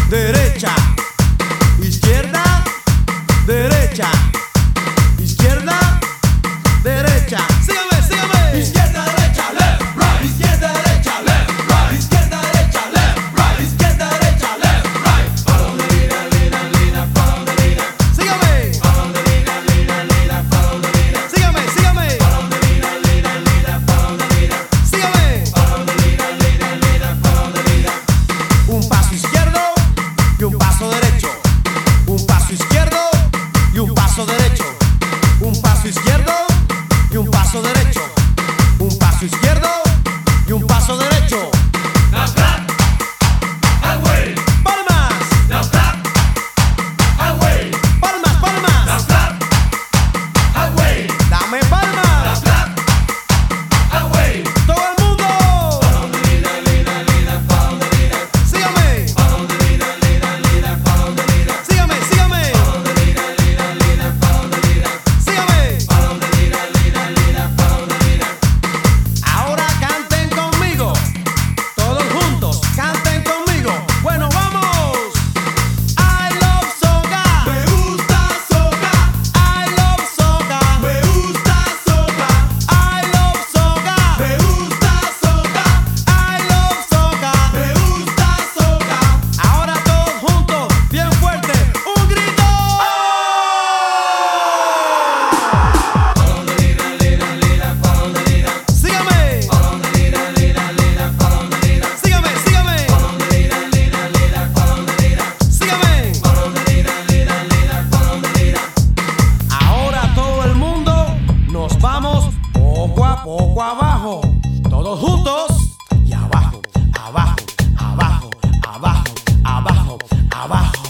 derecha, izquierda, derecha, izquierda, derecha. Sígame, sígame. Izquierda, derecha, left, right. Izquierda, derecha, left, right. Izquierda, derecha, left, right. Izquierda, derecha, left, right. Follow the leader, leader, leader, follow the leader. Sígame. Follow the leader, leader, leader, follow the leader. Sígame, sígame. Follow the leader, leader, leader, follow the leader. Sígame. Follow the leader, leader, leader, follow the leader. Un paso izquierdo y un paso derecho. Un paso izquierdo y un paso derecho. Un paso izquierdo y un paso derecho. Un paso izquierdo y un paso derecho. Now clap and wave. Palmas, Now clap and wave. palmas, Now palmas. clap and wave. Dame Now palmas. clap and wave. Todo el mundo. Follow the leader, leader, leader, follow the leader. Sígame, Follow the leader, leader, leader, follow the leader. sígame, sígame. Follow the leader, leader, leader, follow the leader. Sígame. Follow the leader, leader, leader, follow the leader. Ahora canten conmigo. Todos juntos, canten conmigo. Bueno, vamos. I love soca. Me gusta soca, I love soca. me gusta soca, I love soca. me gusta soca, I love soca. me gusta soca. Ahora todos juntos, bien fuerte, un grito. Follow the leader, leader, leader, follow the leader. Sígame, Follow the leader, leader, leader, follow the leader. sígame, sígame, Follow the leader, leader, leader, follow the leader. sígame. Follow the leader, leader, leader, follow the leader. Ahora todo el mundo nos vamos poco a poco abajo. Todos juntos y abajo, abajo, abajo, abajo, abajo, abajo.